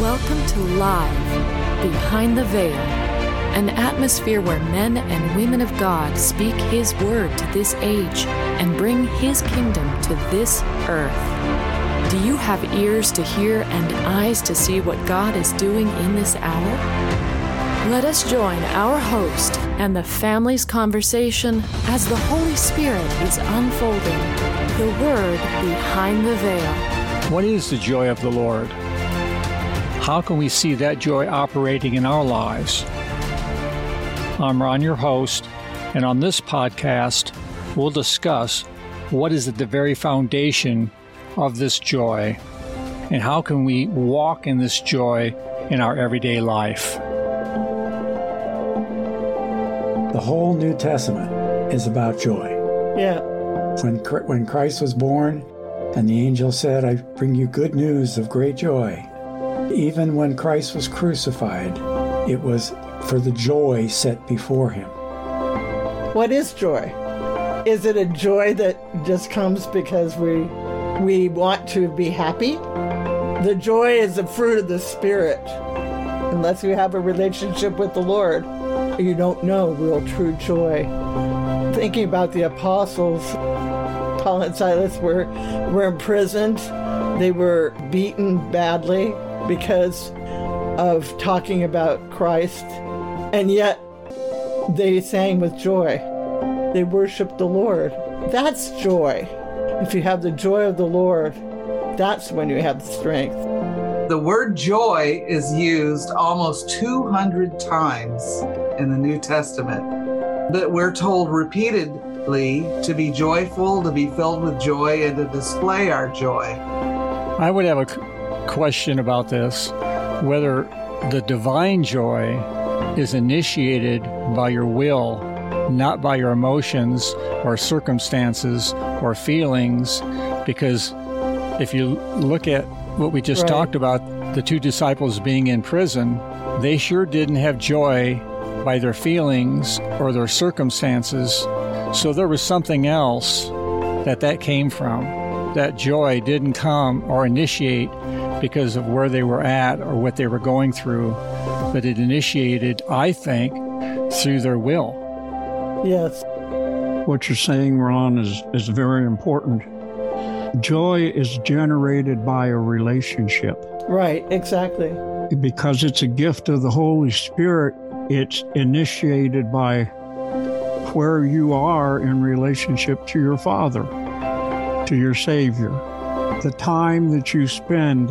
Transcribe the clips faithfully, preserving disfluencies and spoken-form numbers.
Welcome to Live, Behind the Veil, an atmosphere where men and women of God speak His word to this age and bring His kingdom to this earth. Do you have ears to hear and eyes to see what God is doing in this hour? Let us join our host and the family's conversation as the Holy Spirit is unfolding the Word behind the veil. What is the joy of the Lord? How can we see that joy operating in our lives? I'm Ron, your host, and on this podcast, we'll discuss what is at the very foundation of this joy and how can we walk in this joy in our everyday life. The whole New Testament is about joy. Yeah. When when Christ was born and the angel said, I bring you good news of great joy. Even when Christ was crucified, it was for the joy set before him. What is joy? Is it a joy that just comes because we we want to be happy? The joy is the fruit of the Spirit. Unless you have a relationship with the Lord, you don't know real true joy. Thinking about the apostles, Paul and Silas were, were imprisoned. They were beaten badly because of talking about Christ. And yet, they sang with joy. They worshiped the Lord. That's joy. If you have the joy of the Lord, that's when you have the strength. The word joy is used almost two hundred times in the New Testament. But we're told repeatedly to be joyful, to be filled with joy, and to display our joy. I would have a question about this, whether the divine joy is initiated by your will, not by your emotions or circumstances or feelings, because if you look at what we just right. talked about, the two disciples being in prison, they sure didn't have joy by their feelings or their circumstances. So there was something else that that came from. That joy didn't come or initiate because of where they were at or what they were going through, but it initiated, I think, through their will. Yes. What you're saying, Ron, is, is very important. Joy is generated by a relationship. Right, exactly. Because it's a gift of the Holy Spirit, it's initiated by where you are in relationship to your Father, to your Savior. The time that you spend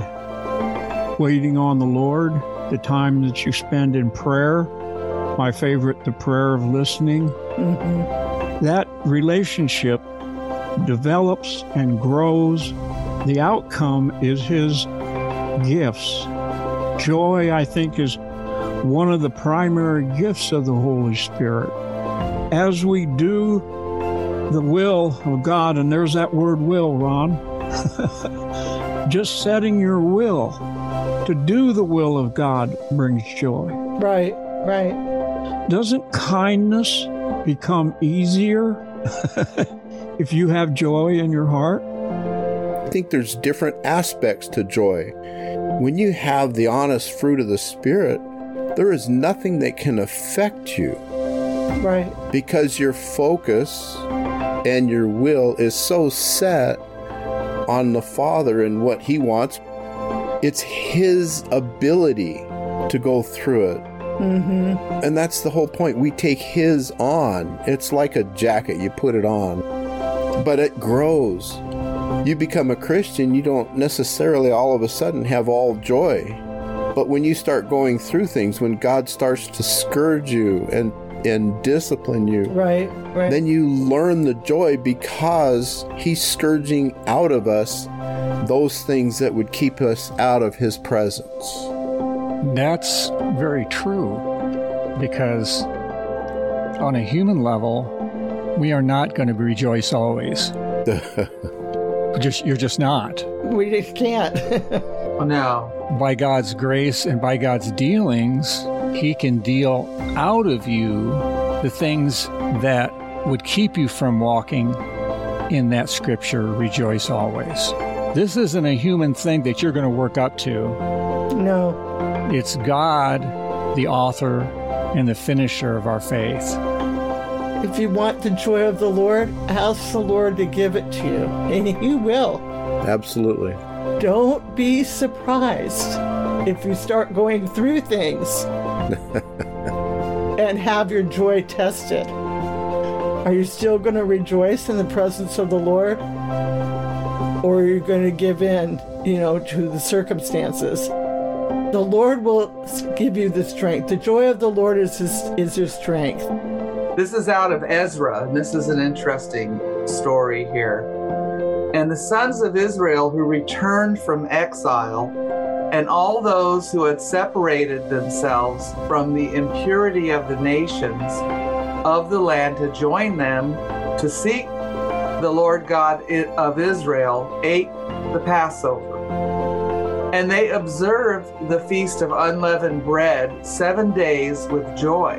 waiting on the Lord, the time that you spend in prayer, my favorite, the prayer of listening, Mm-hmm. that relationship develops and grows. The outcome is His gifts. Joy, I think, is one of the primary gifts of the Holy Spirit. As we do the will of God, and there's that word will, Ron, just setting your will to do the will of God brings joy. Right, right. Doesn't kindness become easier if you have joy in your heart? I think there's different aspects to joy. When you have the honest fruit of the Spirit, there is nothing that can affect you. Right. Because your focus and your will is so set on the Father and what He wants. It's His ability to go through it. Mm-hmm. And that's the whole point. We take His on. It's like a jacket. You put it on. But it grows. You become a Christian, you don't necessarily all of a sudden have all joy. But when you start going through things, when God starts to scourge you and, and discipline you, right, right. then you learn the joy because He's scourging out of us those things that would keep us out of His presence. That's very true, because on a human level, we are not going to rejoice always. just, you're just not. We just can't. No. By God's grace and by God's dealings, He can deal out of you the things that would keep you from walking in that scripture, rejoice always. This isn't a human thing that you're going to work up to. No. It's God, the author and the finisher of our faith. If you want the joy of the Lord, ask the Lord to give it to you, and He will. Absolutely. Don't be surprised if you start going through things and have your joy tested. Are you still going to rejoice in the presence of the Lord? Or are you going to give in, you know, to the circumstances? The Lord will give you the strength. The joy of the Lord is his, is your strength. This is out of Ezra, and this is an interesting story here. And the sons of Israel who returned from exile, and all those who had separated themselves from the impurity of the nations of the land to join them to seek the Lord God of Israel, ate the Passover. And they observed the feast of unleavened bread seven days with joy.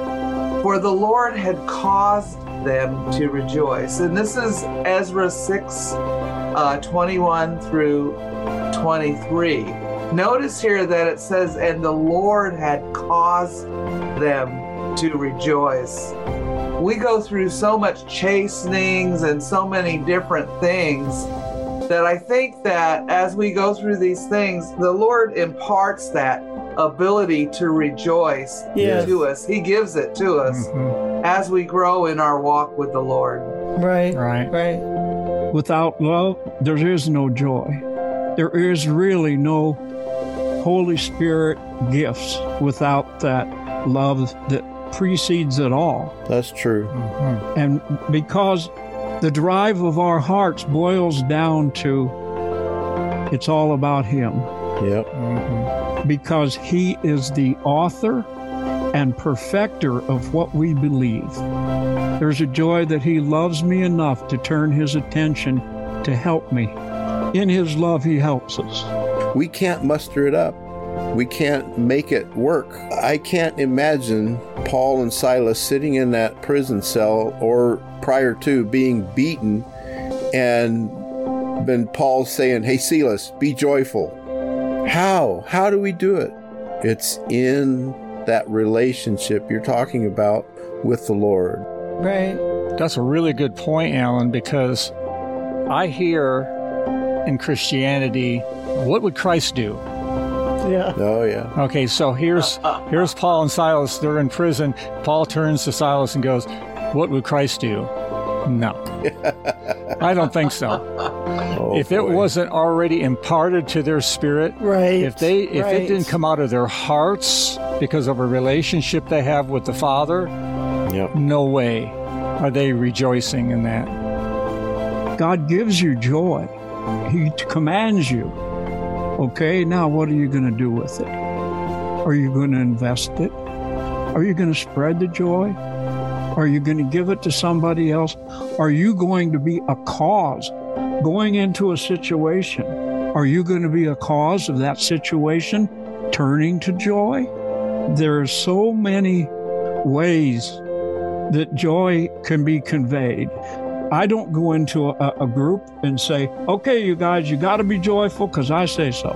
For the Lord had caused them to rejoice. And this is Ezra six, uh, twenty-one through twenty-three. Notice here that it says, and the Lord had caused them to rejoice. We go through so much chastenings and so many different things that I think that as we go through these things, the Lord imparts that ability to rejoice Yes. to us. He gives it to us Mhm. as we grow in our walk with the Lord. Right. Right. Right. Without love, there is no joy. There is really no Holy Spirit gifts without that love that precedes it all. That's true. Mhm. And because the drive of our hearts boils down to it's all about Him, Yep. Mhm. because He is the author and perfecter of what we believe. There's a joy that He loves me enough to turn His attention to help me. In His love, He helps us. We can't muster it up. We can't make it work. I can't imagine Paul and Silas sitting in that prison cell or prior to being beaten and then Paul saying, hey, Silas, be joyful. How? How do we do it? It's in that relationship you're talking about with the Lord. Right. That's a really good point, Alan, because I hear in Christianity, what would Christ do? Yeah. Oh, yeah. Okay, so here's here's Paul and Silas. They're in prison. Paul turns to Silas and goes, what would Christ do? No. I don't think so. Oh, if it boy. wasn't already imparted to their spirit, Right. if they if right. it didn't come out of their hearts because of a relationship they have with the Father, Yep. no way are they rejoicing in that. God gives you joy. He commands you. Okay, now what are you going to do with it? Are you going to invest it? Are you going to spread the joy? Are you going to give it to somebody else? Are you going to be a cause? Going into a situation, are you going to be a cause of that situation turning to joy? There are so many ways that joy can be conveyed. I don't go into a, a group and say, okay, you guys, you got to be joyful because I say so.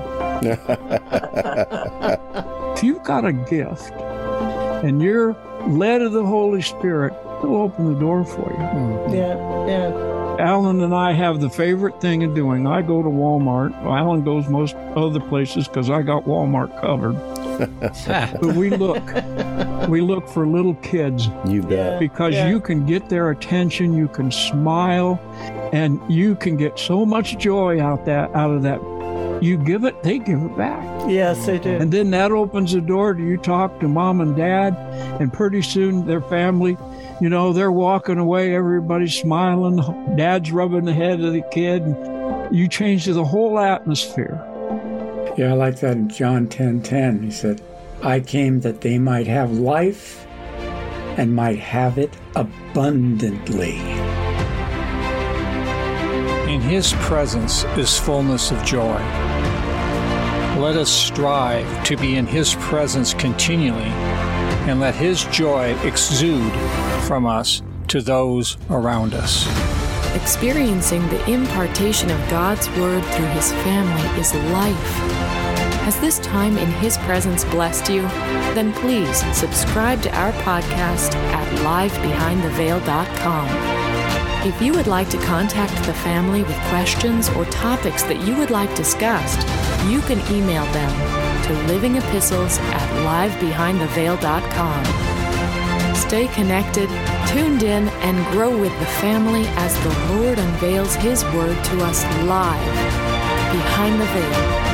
If you've got a gift and you're led of the Holy Spirit, He'll open the door for you. Yeah. Yeah. Alan and I have the favorite thing of doing. I go to Walmart. Well, Alan goes most other places because I got Walmart covered. But we look. We look for little kids. You bet. Because Yeah. you can get their attention, you can smile, and you can get so much joy out that out of that. You give it, they give it back. Yes, they do. And then that opens the door to you talk to mom and dad, and pretty soon their family, you know, they're walking away, everybody's smiling, dad's rubbing the head of the kid, and you change the whole atmosphere. Yeah, I like that in John ten ten. He said, I came that they might have life and might have it abundantly. In His presence is fullness of joy. Let us strive to be in His presence continually, and let His joy exude from us to those around us. Experiencing the impartation of God's Word through His family is life. Has this time in His presence blessed you? Then please subscribe to our podcast at live behind the veil dot com. If you would like to contact the family with questions or topics that you would like discussed, you can email them to living epistles at live behind the veil dot com. Stay connected, tuned in, and grow with the family as the Lord unveils His Word to us live behind the veil.